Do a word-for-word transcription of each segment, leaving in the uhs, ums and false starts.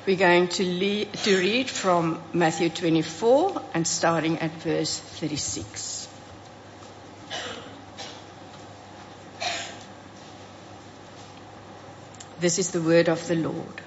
We're going to, lead, to read from Matthew twenty-four and starting at verse thirty-six. This is the word of the Lord.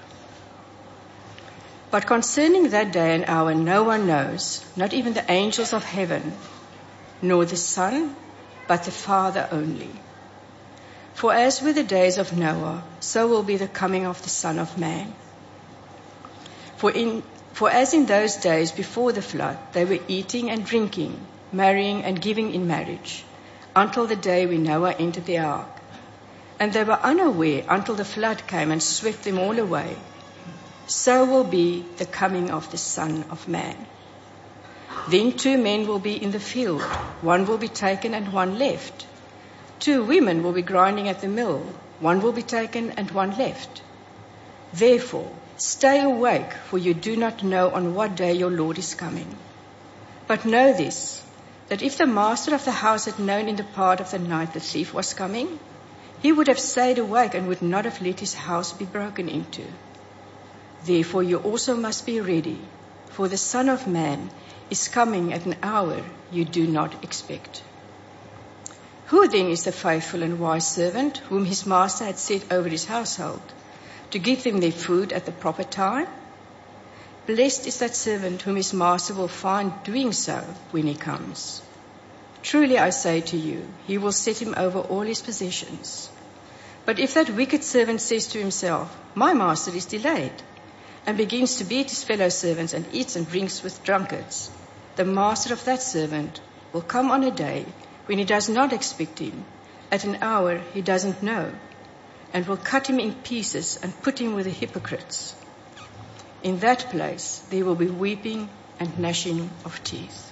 But concerning that day and hour no one knows, not even the angels of heaven, nor the Son, but the Father only. For as with the days of Noah, so will be the coming of the Son of Man. For, in, for as in those days before the flood, they were eating and drinking, marrying and giving in marriage, until the day when Noah entered the ark. And they were unaware until the flood came and swept them all away. So will be the coming of the Son of Man. Then two men will be in the field, one will be taken and one left. Two women will be grinding at the mill, one will be taken and one left. Therefore, stay awake, for you do not know on what day your Lord is coming. But know this, that if the master of the house had known in the part of the night the thief was coming, he would have stayed awake and would not have let his house be broken into. Therefore you also must be ready, for the Son of Man is coming at an hour you do not expect. Who then is the faithful and wise servant whom his master had set over his household, to give them their food at the proper time? Blessed is that servant whom his master will find doing so when he comes. Truly I say to you, he will set him over all his possessions. But if that wicked servant says to himself, my master is delayed, and begins to beat his fellow servants and eats and drinks with drunkards, the master of that servant will come on a day when he does not expect him, at an hour he doesn't know, and will cut him in pieces and put him with the hypocrites. In that place there will be weeping and gnashing of teeth.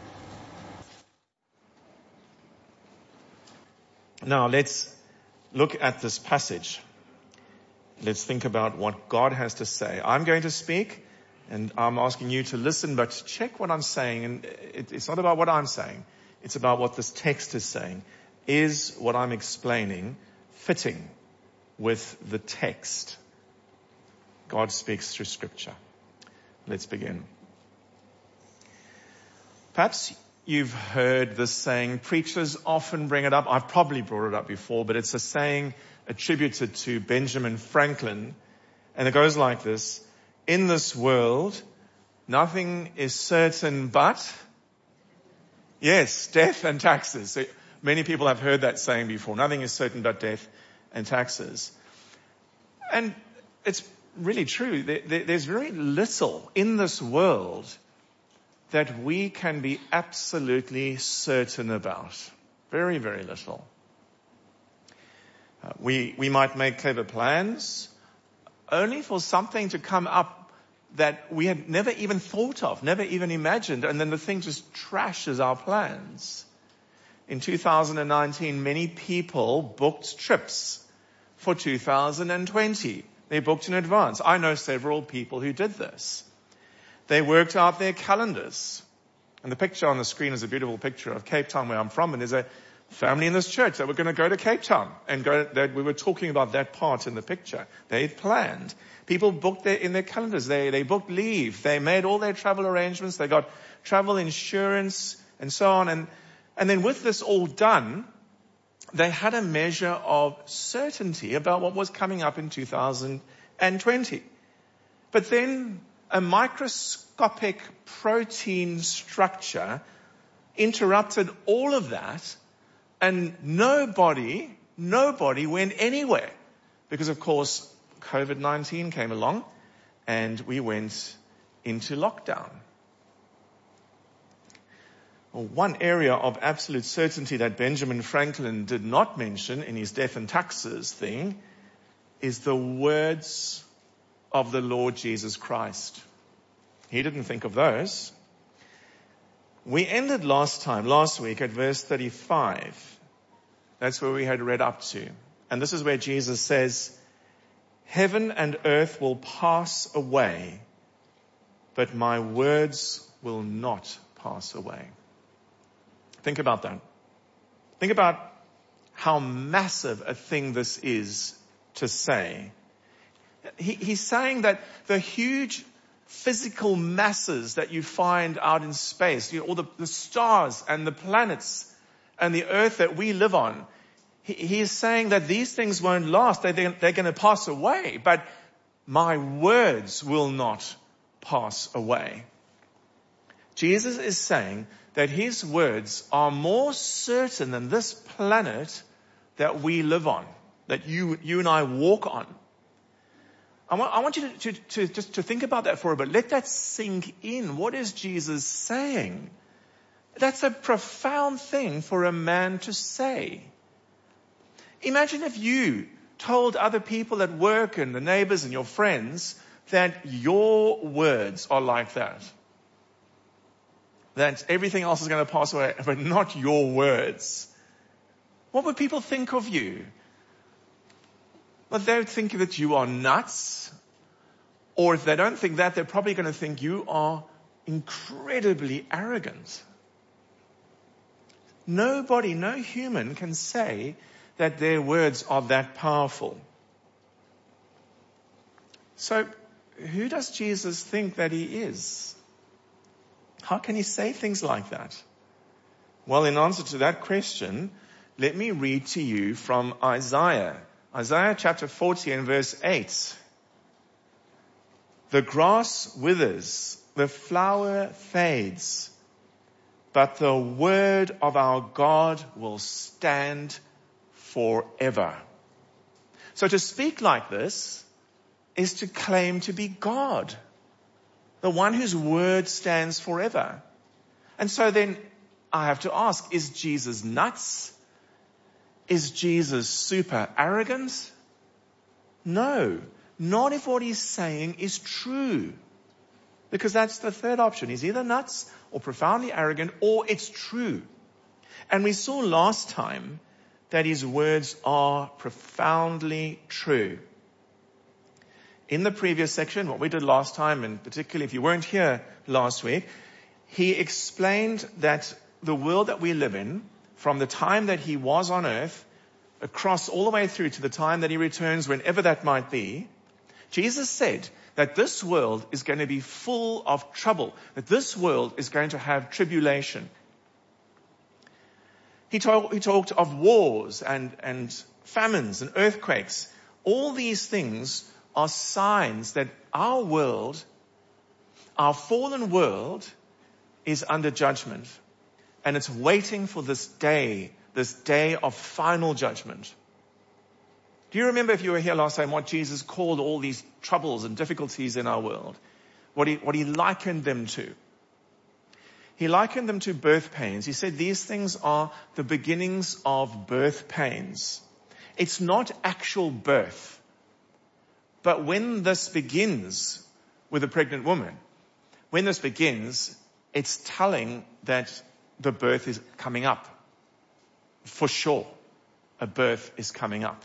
Now let's look at this passage. Let's think about what God has to say. I'm going to speak, and I'm asking you to listen, but check what I'm saying. And it, it's not about what I'm saying. It's about what this text is saying. Is what I'm explaining fitting with the text? God speaks through Scripture. Let's begin. Perhaps you've heard this saying. Preachers often bring it up. I've probably brought it up before, but it's a saying attributed to Benjamin Franklin. And it goes like this. In this world, nothing is certain but, yes, death and taxes. So many people have heard that saying before. Nothing is certain but death and taxes. And it's really true. There's very little in this world that we can be absolutely certain about. Very, very little. Uh, we, we might make clever plans only for something to come up that we had never even thought of, never even imagined, and then the thing just trashes our plans. In two thousand nineteen, many people booked trips for two thousand twenty. They booked in advance. I know several people who did this. They worked out their calendars. And the picture on the screen is a beautiful picture of Cape Town, where I'm from, and there's a family in this church that were going to go to Cape Town, and go, that we were talking about that part in the picture. They planned. People booked their, in their calendars. They, they booked leave. They made all their travel arrangements. They got travel insurance and so on. And, and then with this all done, they had a measure of certainty about what was coming up in two thousand twenty. But then a microscopic protein structure interrupted all of that, and nobody, nobody went anywhere. Because of course, covid nineteen came along and we went into lockdown. Well, one area of absolute certainty that Benjamin Franklin did not mention in his death and taxes thing is the words of the Lord Jesus Christ. He didn't think of those. We ended last time, last week, at verse thirty-five. That's where we had read up to. And this is where Jesus says, heaven and earth will pass away, but my words will not pass away. Think about that. Think about how massive a thing this is to say. he, he's saying that the huge physical masses that you find out in space, you know, all the, the stars and the planets and the earth that we live on, he, he is saying that these things won't last. They, they're, they're going to pass away, but my words will not pass away. Jesus is saying that his words are more certain than this planet that we live on, that you, you and I walk on. I want, I want you to, to, to just to think about that for a bit. Let that sink in. What is Jesus saying? That's a profound thing for a man to say. Imagine if you told other people at work and the neighbors and your friends that your words are like that. That everything else is going to pass away, but not your words. What would people think of you? Well, they would think that you are nuts. Or if they don't think that, they're probably going to think you are incredibly arrogant. Nobody, no human can say that their words are that powerful. So, who does Jesus think that he is? How can he say things like that? Well, in answer to that question, let me read to you from Isaiah. Isaiah chapter forty and verse eight. The grass withers, the flower fades, but the word of our God will stand forever. So to speak like this is to claim to be God, the one whose word stands forever. And so then I have to ask, is Jesus nuts? Is Jesus super arrogant? No, not if what he's saying is true. Because that's the third option. He's either nuts or profoundly arrogant, or it's true. And we saw last time that his words are profoundly true. In the previous section, what we did last time, and particularly if you weren't here last week, he explained that the world that we live in, from the time that he was on earth, across all the way through to the time that he returns, whenever that might be, Jesus said that this world is going to be full of trouble, that this world is going to have tribulation. He, talk, he talked of wars and, and famines and earthquakes. All these things are signs that our world, our fallen world, is under judgment. And it's waiting for this day, this day of final judgment. Do you remember, if you were here last time, what Jesus called all these troubles and difficulties in our world? What he, what he likened them to? He likened them to birth pains. He said these things are the beginnings of birth pains. It's not actual birth. But when this begins with a pregnant woman, when this begins, it's telling that the birth is coming up. For sure, a birth is coming up.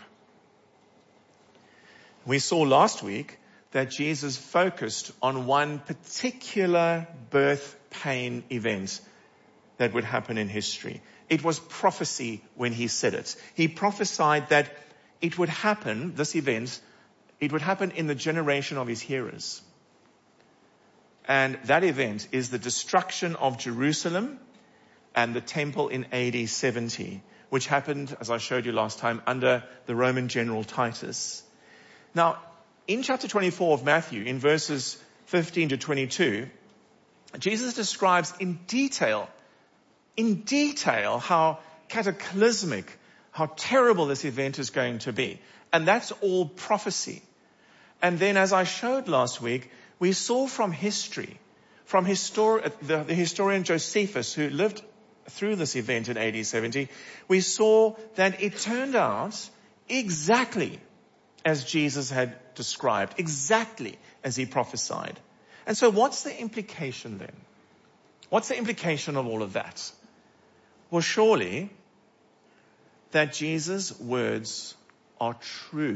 We saw last week that Jesus focused on one particular birth pain event that would happen in history. It was prophecy when he said it. He prophesied that it would happen, this event, it would happen in the generation of his hearers. And that event is the destruction of Jerusalem and the temple in A D seventy, which happened, as I showed you last time, under the Roman general Titus. Now, in chapter twenty-four of Matthew, in verses fifteen to twenty-two, Jesus describes in detail, in detail, how cataclysmic, how terrible this event is going to be. And that's all prophecy. And then, as I showed last week, we saw from history, from histor- the, the historian Josephus, who lived through this event in A D seventy, we saw that it turned out exactly as Jesus had described, exactly as he prophesied. And so what's the implication then? What's the implication of all of that? Well, surely that Jesus' words are true.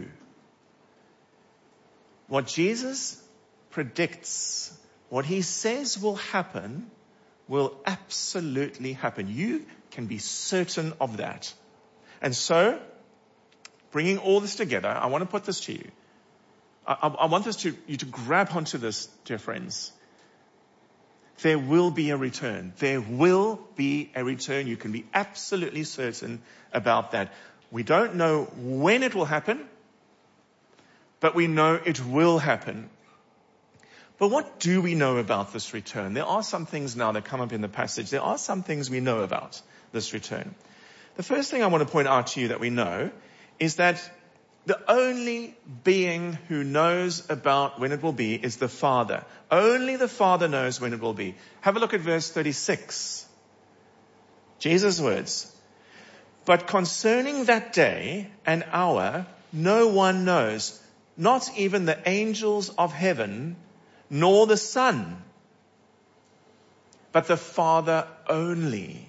What Jesus predicts, what he says will happen, will absolutely happen. You can be certain of that. And so, bringing all this together, I want to put this to you. I, I want us to, you to grab onto this, dear friends. There will be a return. There will be a return. You can be absolutely certain about that. We don't know when it will happen, but we know it will happen. But what do we know about this return? There are some things now that come up in the passage. There are some things we know about this return. The first thing I want to point out to you that we know is that the only being who knows about when it will be is the Father. Only the Father knows when it will be. Have a look at verse thirty-six. Jesus' words. But concerning that day and hour, no one knows, not even the angels of heaven, nor the Son, but the Father only.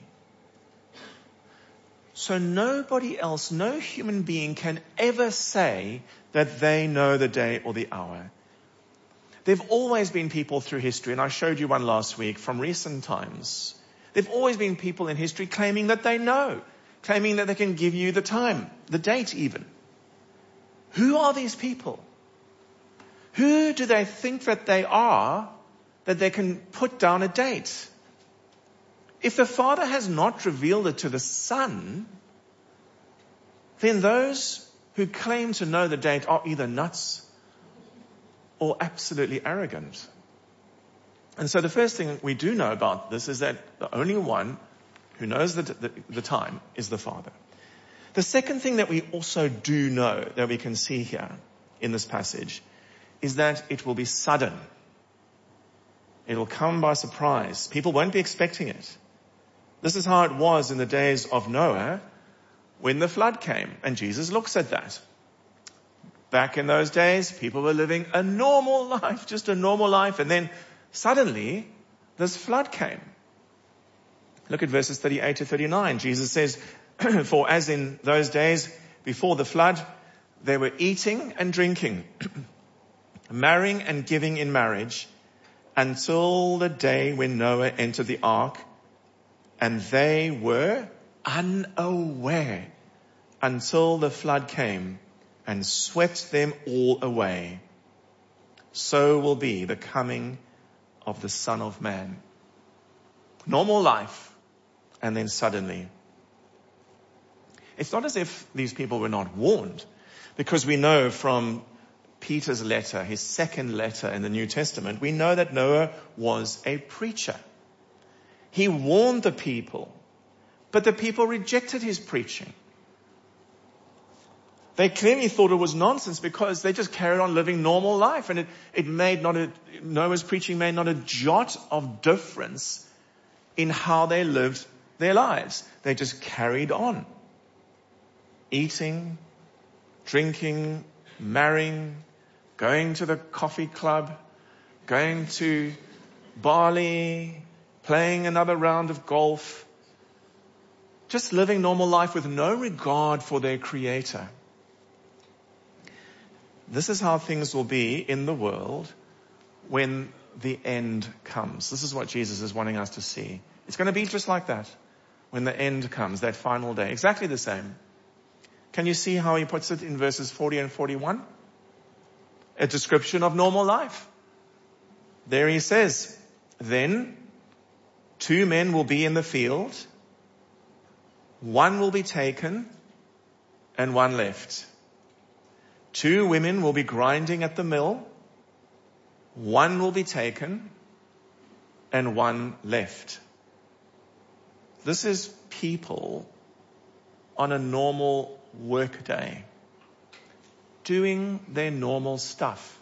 So nobody else, no human being can ever say that they know the day or the hour. There've always been people through history, and I showed you one last week from recent times. There've always been people in history claiming that they know, claiming that they can give you the time, the date even. Who are these people? Who do they think that they are that they can put down a date? If the Father has not revealed it to the Son, then those who claim to know the date are either nuts or absolutely arrogant. And so the first thing we do know about this is that the only one who knows the, the, the time is the Father. The second thing that we also do know that we can see here in this passage is that it will be sudden. It will come by surprise. People won't be expecting it. This is how it was in the days of Noah when the flood came. And Jesus looks at that. Back in those days, people were living a normal life, just a normal life. And then suddenly, this flood came. Look at verses thirty-eight to thirty-nine. Jesus says, for as in those days before the flood, they were eating and drinking, marrying and giving in marriage, until the day when Noah entered the ark, and they were unaware until the flood came and swept them all away. So will be the coming of the Son of Man. Normal life, and then suddenly. It's not as if these people were not warned, because we know from Peter's letter, his second letter in the New Testament, we know that Noah was a preacher. He warned the people, but the people rejected his preaching. They clearly thought it was nonsense because they just carried on living normal life, and it, it made not a, Noah's preaching made not a jot of difference in how they lived their lives. They just carried on. Eating, drinking, marrying, going to the coffee club, going to Bali, playing another round of golf, just living normal life with no regard for their Creator. This is how things will be in the world when the end comes. This is what Jesus is wanting us to see. It's going to be just like that when the end comes, that final day. Exactly the same. Can you see how he puts it in verses forty and forty-one? A description of normal life. There he says, then two men will be in the field, one will be taken and one left. Two women will be grinding at the mill, one will be taken and one left. This is people on a normal work day, doing their normal stuff,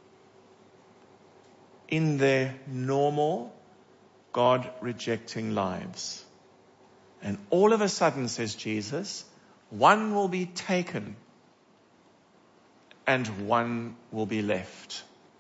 in their normal, God-rejecting lives. And all of a sudden, says Jesus, one will be taken and one will be left.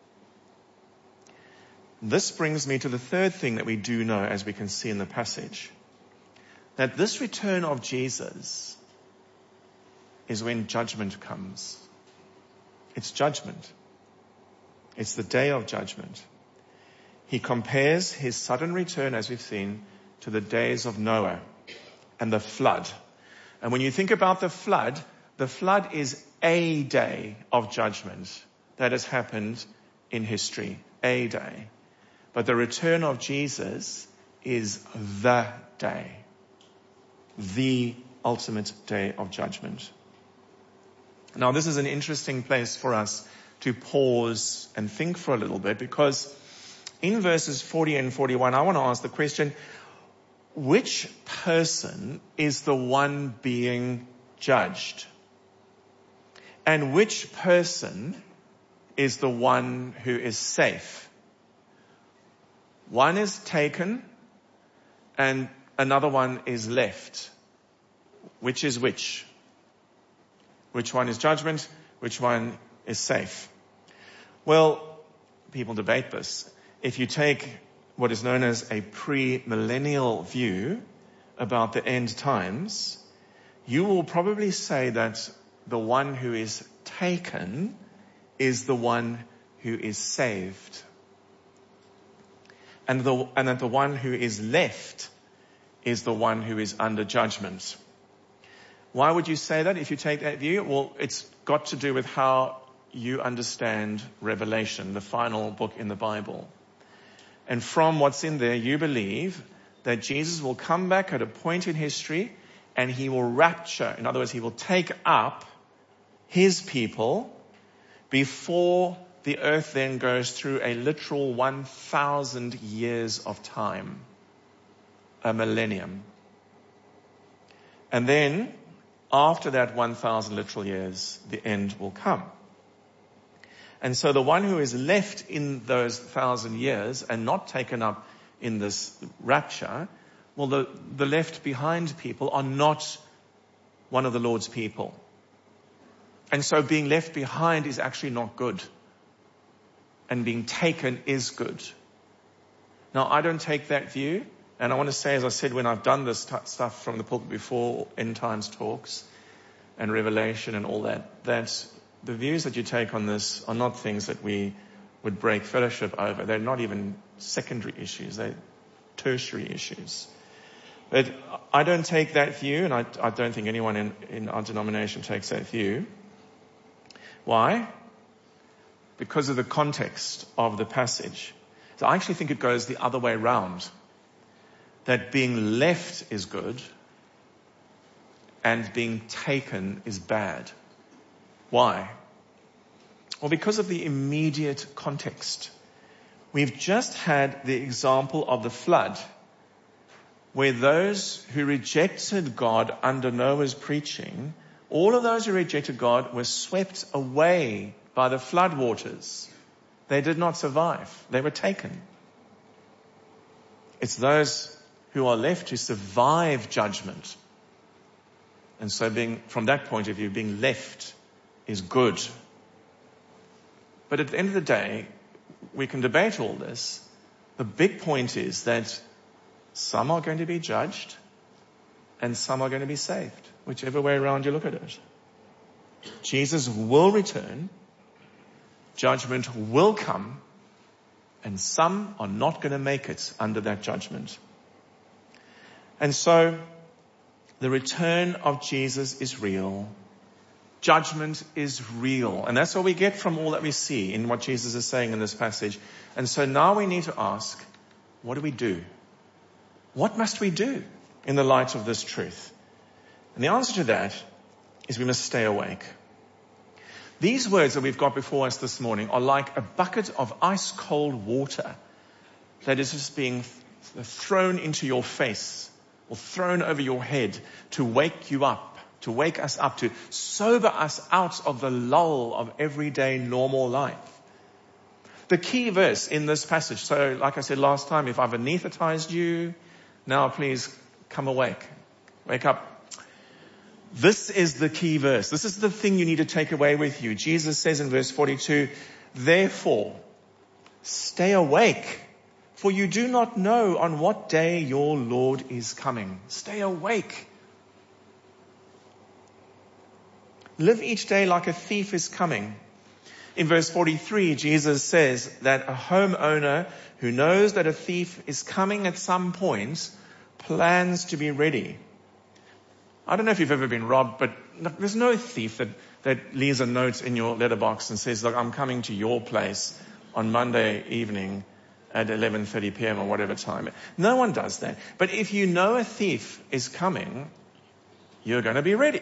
This brings me to the third thing that we do know, as we can see in the passage, that this return of Jesus is when judgment comes. It's judgment. It's the day of judgment. He compares his sudden return, as we've seen, to the days of Noah and the flood. And when you think about the flood, the flood is a day of judgment, that has happened in history, a day. But the return of Jesus is the day, the ultimate day of judgment. Now, this is an interesting place for us to pause and think for a little bit, because in verses forty and forty-one, I want to ask the question, which person is the one being judged? And which person is the one who is safe? One is taken and another one is left. Which is which? Which one is judgment? Which one is safe? Well, people debate this. If you take what is known as a pre-millennial view about the end times, you will probably say that the one who is taken is the one who is saved. And, the, and that the one who is left is the one who is under judgment. Why would you say that if you take that view? Well, it's got to do with how you understand Revelation, the final book in the Bible. And from what's in there, you believe that Jesus will come back at a point in history and he will rapture. In other words, he will take up his people before the earth then goes through a literal one thousand years of time, a millennium. And then, after that one thousand literal years, the end will come. And so the one who is left in those thousand years and not taken up in this rapture, well, the, the left behind people are not one of the Lord's people. And so being left behind is actually not good. And being taken is good. Now, I don't take that view. And I want to say, as I said, when I've done this t- stuff from the pulpit before, end times talks and Revelation and all that, that the views that you take on this are not things that we would break fellowship over. They're not even secondary issues. They're tertiary issues. But I don't take that view, and I, I don't think anyone in, in our denomination takes that view. Why? Because of the context of the passage. So I actually think it goes the other way around. That being left is good and being taken is bad. Why? Well, because of the immediate context. We've just had the example of the flood, where those who rejected God under Noah's preaching, all of those who rejected God were swept away by the flood waters. They did not survive. They were taken. It's those who are left who survive judgment. And so being, from that point of view, being left is good. But at the end of the day, we can debate all this. The big point is that some are going to be judged and some are going to be saved, whichever way around you look at it. Jesus will return, judgment will come, and some are not going to make it under that judgment. And so, the return of Jesus is real. Judgment is real. And that's what we get from all that we see in what Jesus is saying in this passage. And so now we need to ask, what do we do? What must we do in the light of this truth? And the answer to that is we must stay awake. These words that we've got before us this morning are like a bucket of ice cold water that is just being th- thrown into your face or thrown over your head to wake you up, to wake us up, to sober us out of the lull of everyday normal life. The key verse in this passage, so like I said last time, if I've anesthetized you, now please come awake. Wake up. This is the key verse. This is the thing you need to take away with you. Jesus says in verse forty-two, therefore, stay awake, for you do not know on what day your Lord is coming. Stay awake. Live each day like a thief is coming. In verse forty-three, Jesus says that a homeowner who knows that a thief is coming at some point plans to be ready. I don't know if you've ever been robbed, but there's no thief that, that leaves a note in your letterbox and says, look, I'm coming to your place on Monday evening at eleven thirty p.m. or whatever time. No one does that. But if you know a thief is coming, you're going to be ready.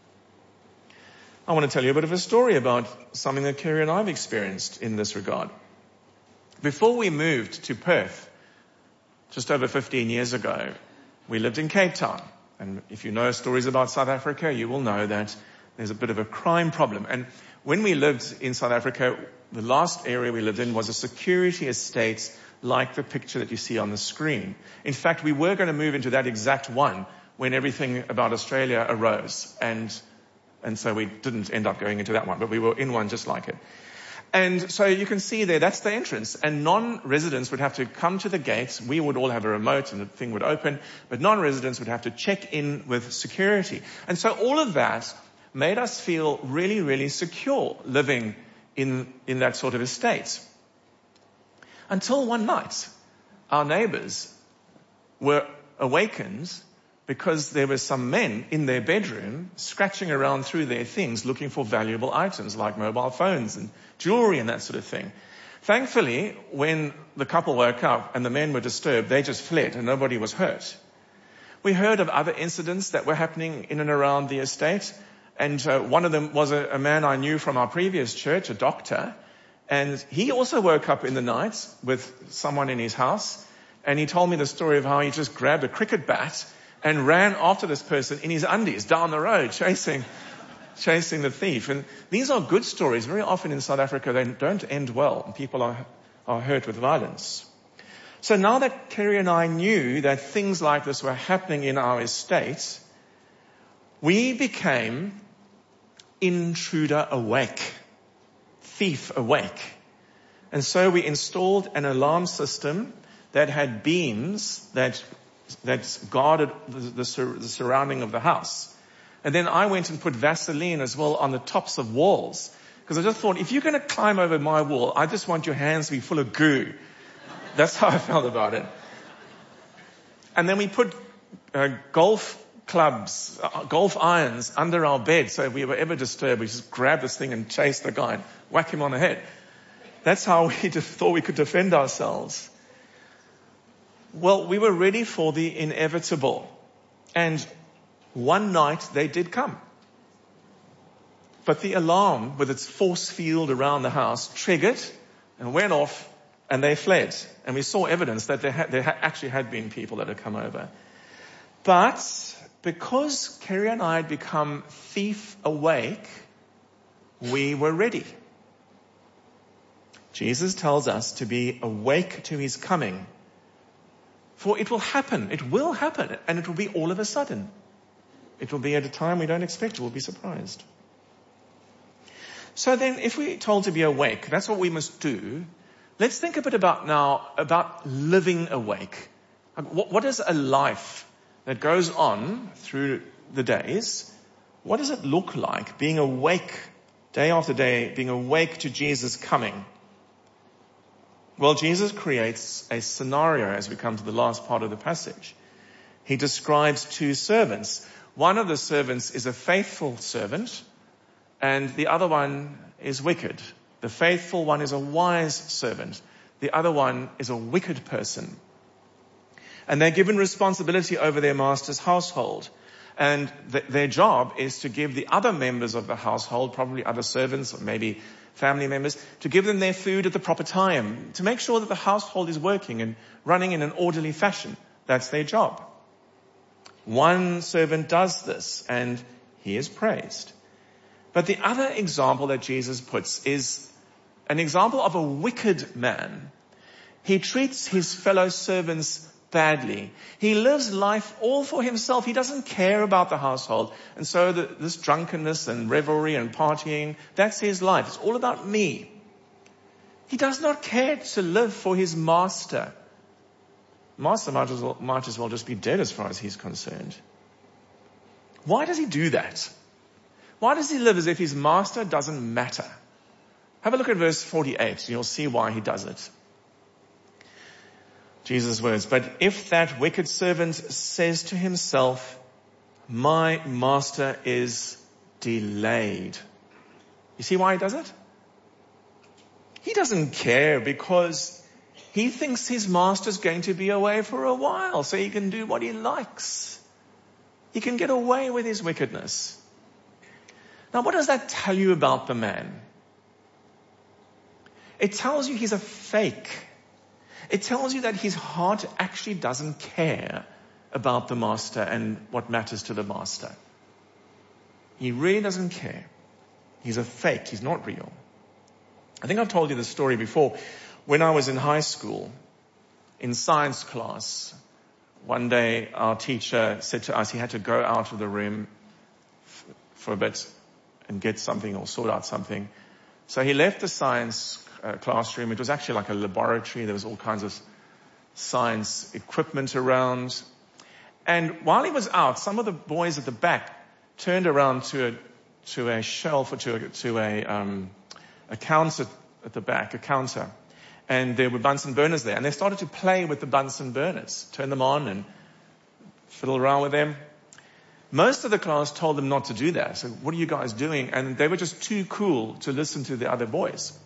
I want to tell you a bit of a story about something that Kerry and I have experienced in this regard. Before we moved to Perth, just over fifteen years ago, we lived in Cape Town. And if you know stories about South Africa, you will know that there's a bit of a crime problem. And when we lived in South Africa, the last area we lived in was a security estate like the picture that you see on the screen. In fact, we were going to move into that exact one when everything about Australia arose. And, and so we didn't end up going into that one, but we were in one just like it. And so you can see there, that's the entrance. And non-residents would have to come to the gates. We would all have a remote and the thing would open. But non-residents would have to check in with security. And so all of that made us feel really, really secure living in, in that sort of estate. Until one night, our neighbors were awakened because there were some men in their bedroom scratching around through their things looking for valuable items like mobile phones and jewelry and that sort of thing. Thankfully, when the couple woke up and the men were disturbed, they just fled and nobody was hurt. We heard of other incidents that were happening in and around the estate. And uh, one of them was a, a man I knew from our previous church, a doctor. And he also woke up in the night with someone in his house. And he told me the story of how he just grabbed a cricket bat and ran after this person in his undies down the road, chasing, chasing the thief. And these are good stories. Very often in South Africa, they don't end well. And people are, are hurt with violence. So now that Kerry and I knew that things like this were happening in our estate, we became intruder awake, thief awake. And so we installed an alarm system that had beams that that guarded the, the, sur- the surrounding of the house. And then I went and put Vaseline as well on the tops of walls. Because I just thought, if you're going to climb over my wall, I just want your hands to be full of goo. That's how I felt about it. And then we put uh, golf clubs, uh, golf irons under our bed. So if we were ever disturbed, we just grab this thing and chase the guy and whack him on the head. That's how we just thought we could defend ourselves. Well, we were ready for the inevitable. And one night they did come. But the alarm, with its force field around the house, triggered and went off, and they fled. And we saw evidence that there, ha- there ha- actually had been people that had come over. But because Kerry and I had become thief awake, we were ready. Jesus tells us to be awake to his coming. For it will happen, it will happen, and it will be all of a sudden. It will be at a time we don't expect, we'll be surprised. So then, if we're told to be awake, that's what we must do. Let's think a bit about now, about living awake. What, what is a life that goes on through the days? What does it look like, being awake, day after day, being awake to Jesus coming? Well, Jesus creates a scenario as we come to the last part of the passage. He describes two servants. One of the servants is a faithful servant, and the other one is wicked. The faithful one is a wise servant. The other one is a wicked person. And they're given responsibility over their master's household. And th- their job is to give the other members of the household, probably other servants or maybe family members, to give them their food at the proper time, to make sure that the household is working and running in an orderly fashion. That's their job. One servant does this, and he is praised. But the other example that Jesus puts is an example of a wicked man. He treats his fellow servants badly. He lives life all for himself. He doesn't care about the household. And so the, this drunkenness and revelry and partying, that's his life. It's all about me. He does not care to live for his master. Master might as well, might as well just be dead as far as he's concerned. Why does he do that? Why does he live as if his master doesn't matter? Have a look at verse forty-eight and you'll see why he does it. Jesus' words, but if that wicked servant says to himself, my master is delayed You see why he does it? He doesn't care because he thinks his master's going to be away for a while, so he can do what he likes. He can get away with his wickedness. Now, what does that tell you about the man? It tells you he's a fake. It tells you that his heart actually doesn't care about the master and what matters to the master. He really doesn't care. He's a fake. He's not real. I think I've told you this story before. When I was in high school, in science class, one day our teacher said to us he had to go out of the room f- for a bit and get something or sort out something. So he left the science uh, classroom. It was actually like a laboratory. There was all kinds of science equipment around. And while he was out, some of the boys at the back turned around to a, to a shelf or to a, to a, um, a counter at the back, a counter. And there were Bunsen burners there. And they started to play with the Bunsen burners, turn them on and fiddle around with them. Most of the class told them not to do that. So what are you guys doing? And they were just too cool to listen to the other boys.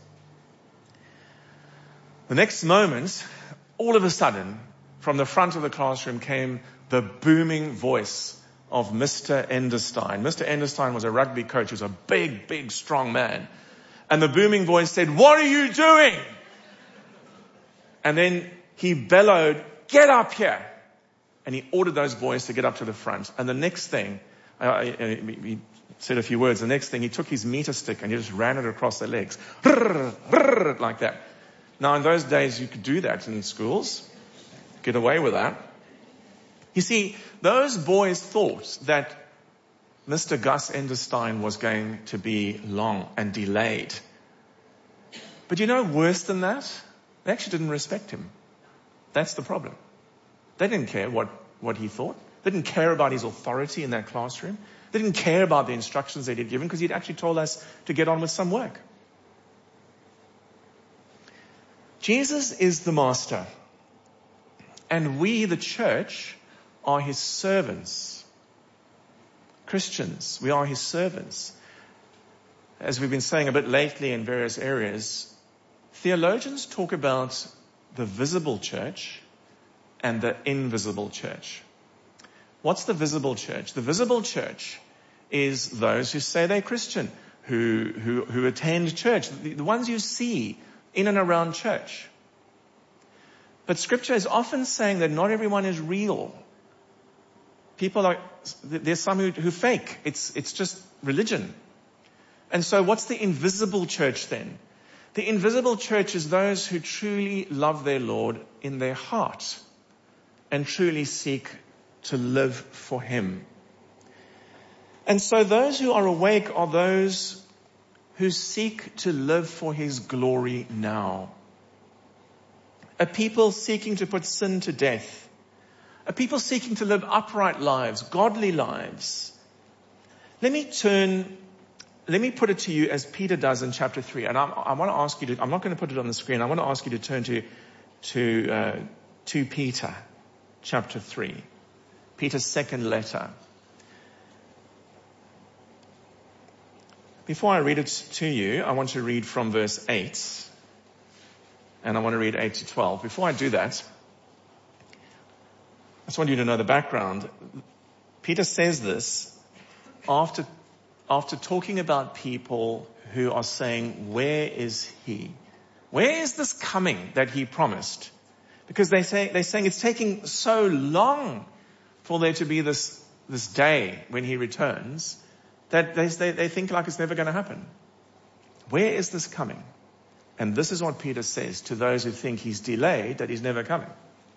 The next moment, all of a sudden, from the front of the classroom came the booming voice of Mister Enderstein. Mister Enderstein was a rugby coach. He was a big, big, strong man. And the booming voice said, "What are you doing?" And then he bellowed, "Get up here." And he ordered those boys to get up to the front. And the next thing, uh, he said a few words. The next thing, he took his meter stick and he just ran it across their legs. Like that. Now, in those days, you could do that in schools. Get away with that. You see, those boys thought that Mister Gus Enderstein was going to be long and delayed. But you know, worse than that, they actually didn't respect him. That's the problem. They didn't care what, what he thought. They didn't care about his authority in that classroom. They didn't care about the instructions that he'd given because he'd actually told us to get on with some work. Jesus is the master. And we, the church, are his servants. Christians, we are his servants. As we've been saying a bit lately in various areas, theologians talk about the visible church and the invisible church. What's the visible church? The visible church is those who say they're Christian, who, who, who attend church, the, the ones you see in and around church. But Scripture is often saying that not everyone is real. People are, there's some who, who fake. It's, it's just religion. And so what's the invisible church then? The invisible church is those who truly love their Lord in their heart and truly seek to live for him. And so those who are awake are those who seek to live for his glory now. A people seeking to put sin to death. A people seeking to live upright lives, godly lives. Let me turn, let me put it to you as Peter does in chapter three. And I, I want to ask you to, I'm not going to put it on the screen. I want to ask you to turn to, to, uh, to Peter, chapter three. Peter's second letter. Before I read it to you, I want to read from verse eight. And I want to read eight to twelve. Before I do that, I just want you to know the background. Peter says this after, after talking about people who are saying, where is he? Where is this coming that he promised? Because they say, they're saying it's taking so long for there to be this, this day when he returns that they, they, they think like it's never going to happen. Where is this coming? And this is what Peter says to those who think he's delayed, that he's never coming.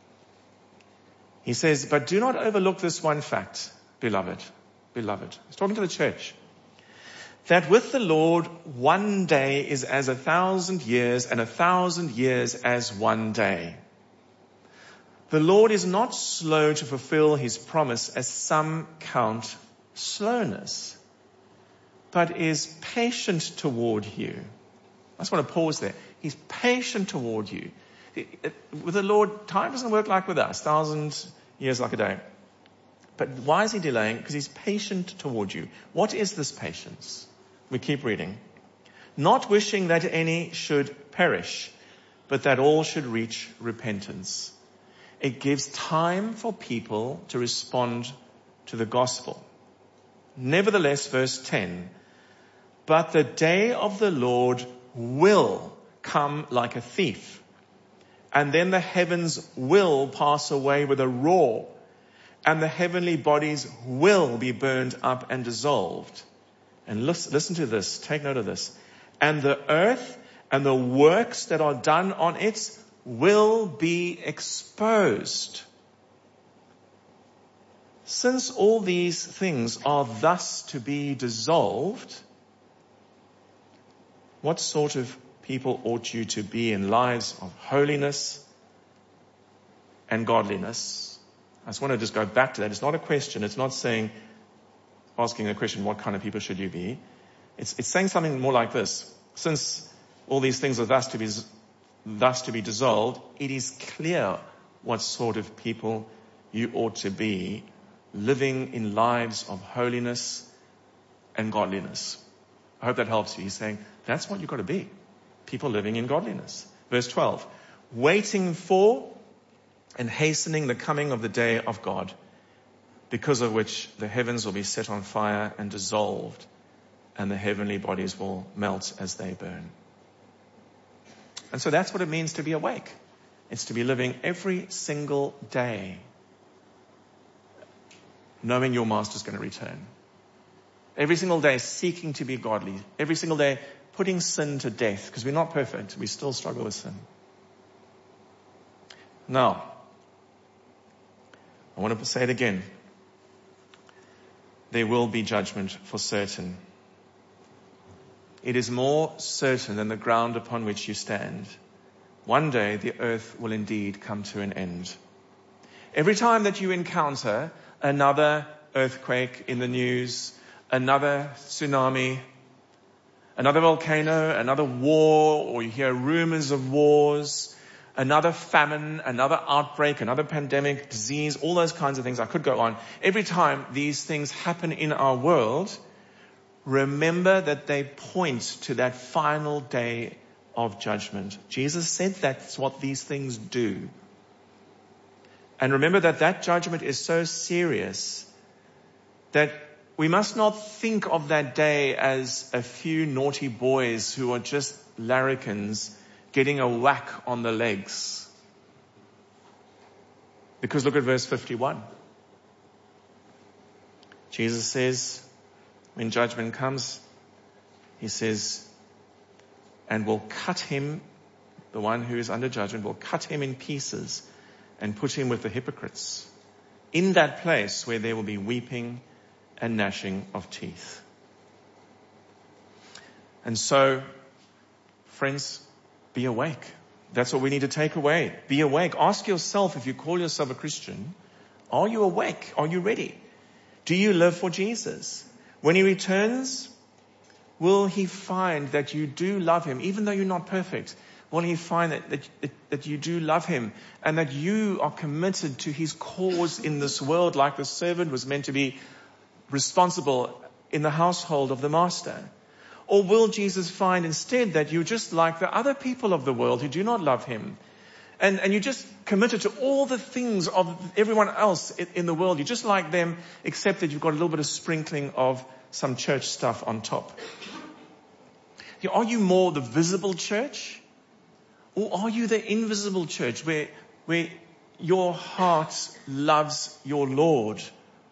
He says, but do not overlook this one fact, beloved, beloved. He's talking to the church. That with the Lord, one day is as a thousand years, and a thousand years as one day. The Lord is not slow to fulfill his promise, as some count slowness, but is patient toward you. I just want to pause there. He's patient toward you. With the Lord, time doesn't work like with us. Thousand years like a day. But why is he delaying? Because he's patient toward you. What is this patience? We keep reading. not wishing that any should perish, but that all should reach repentance. It gives time for people to respond to the gospel. Nevertheless, verse ten, but the day of the Lord will come like a thief, and then the heavens will pass away with a roar, and the heavenly bodies will be burned up and dissolved. And listen, listen to this, take note of this. And the earth and the works that are done on it will be exposed. Since all these things are thus to be dissolved, what sort of people ought you to be in lives of holiness and godliness? I just want to just go back to that. It's not a question. It's not saying, asking a question, what kind of people should you be? It's, it's saying something more like this. Since all these things are thus to be, thus to be dissolved, it is clear what sort of people you ought to be, living in lives of holiness and godliness. I hope that helps you. He's saying, that's what you've got to be. People living in godliness. Verse twelve, waiting for and hastening the coming of the day of God, because of which the heavens will be set on fire and dissolved, and the heavenly bodies will melt as they burn. And so that's what it means to be awake. It's to be living every single day knowing your master's going to return. Every single day seeking to be godly. Every single day putting sin to death, because we're not perfect. We still struggle with sin. Now, I want to say it again. There will be judgment for certain. It is more certain than the ground upon which you stand. One day the earth will indeed come to an end. Every time that you encounter another earthquake in the news, another tsunami, another volcano, another war, or you hear rumors of wars, another famine, another outbreak, another pandemic, disease, all those kinds of things. I could go on. Every time these things happen in our world, remember that they point to that final day of judgment. Jesus said that's what these things do. And remember that that judgment is so serious that we must not think of that day as a few naughty boys who are just larrikins getting a whack on the legs. Because look at verse fifty-one. Jesus says, when judgment comes, he says, and will cut him, the one who is under judgment, will cut him in pieces and put him with the hypocrites, in that place where there will be weeping and gnashing of teeth. And so, friends, be awake. That's what we need to take away. Be awake. Ask yourself, if you call yourself a Christian, are you awake? Are you ready? Do you live for Jesus? When he returns, will he find that you do love him, even though you're not perfect? Will he find that, that, that you do love him and that you are committed to his cause in this world, like the servant was meant to be responsible in the household of the master? Or will Jesus find instead that you're just like the other people of the world who do not love him? And, and you're just committed to all the things of everyone else in, in the world. You're just like them, except that you've got a little bit of sprinkling of some church stuff on top. Are you more the visible church? Or are you the invisible church where, where your heart loves your Lord?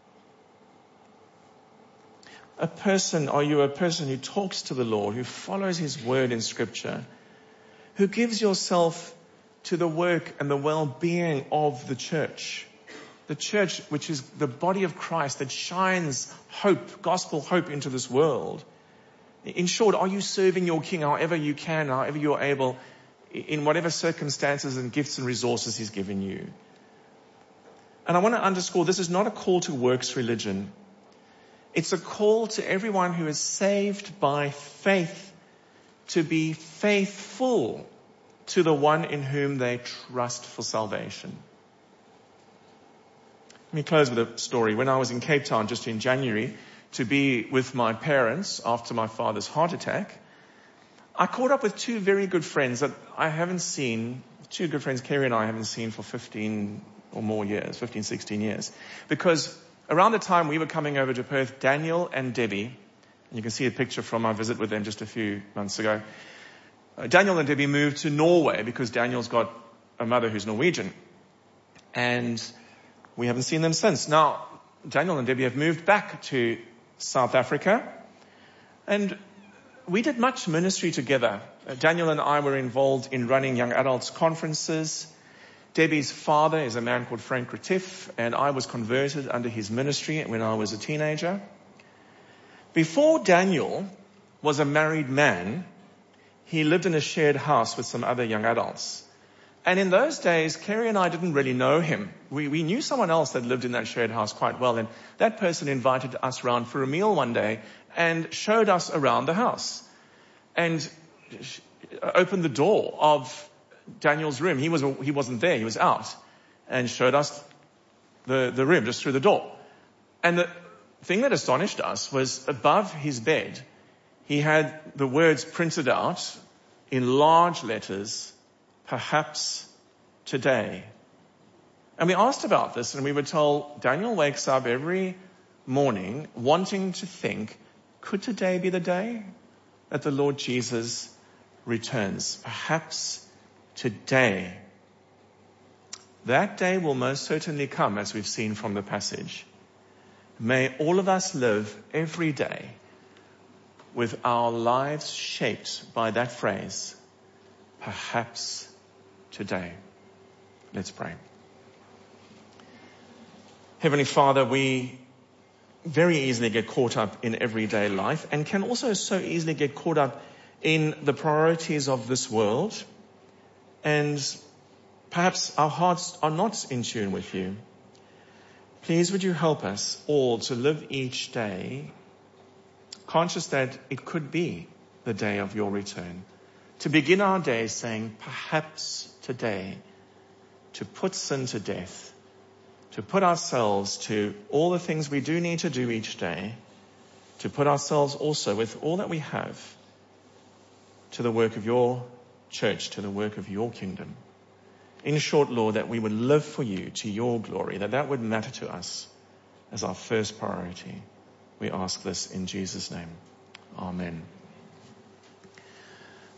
A person, are you a person who talks to the Lord, who follows his word in scripture, who gives yourself to the work and the well-being of the church? The church, which is the body of Christ that shines hope, gospel hope into this world. In short, are you serving your King however you can, however you are able, in whatever circumstances and gifts and resources he's given you? And I want to underscore, this is not a call to works religion. It's a call to everyone who is saved by faith to be faithful to the one in whom they trust for salvation. Let me close with a story. When I was in Cape Town just in January to be with my parents after my father's heart attack, I caught up with two very good friends that I haven't seen, two good friends, Kerry and I haven't seen for fifteen or more years, fifteen, sixteen years. Because around the time we were coming over to Perth, Daniel and Debbie, and you can see a picture from our visit with them just a few months ago, uh, Daniel and Debbie moved to Norway because Daniel's got a mother who's Norwegian. And we haven't seen them since. Now, Daniel and Debbie have moved back to South Africa. And we did much ministry together. Uh, Daniel and I were involved in running young adults conferences. Debbie's father is a man called Frank Retief, and I was converted under his ministry when I was a teenager. Before Daniel was a married man, he lived in a shared house with some other young adults. And in those days, Kerry and I didn't really know him. We, we knew someone else that lived in that shared house quite well, and that person invited us round for a meal one day and showed us around the house and opened the door of Daniel's room. He was, he wasn't there. He was out, and showed us the, the room just through the door. And the thing that astonished us was above his bed, he had the words printed out in large letters, "Perhaps today." And we asked about this, and we were told Daniel wakes up every morning wanting to think, could today be the day that the Lord Jesus returns? Perhaps today. That day will most certainly come, as we've seen from the passage. May all of us live every day with our lives shaped by that phrase, perhaps today. Let's pray. Heavenly Father, we very easily get caught up in everyday life and can also so easily get caught up in the priorities of this world. And perhaps our hearts are not in tune with you. Please would you help us all to live each day conscious that it could be the day of your return. To begin our days saying, perhaps today, to put sin to death, to put ourselves to all the things we do need to do each day, to put ourselves also with all that we have to the work of your church, to the work of your kingdom. In short, Lord, that we would live for you to your glory, that that would matter to us as our first priority. We ask this in Jesus' name. Amen.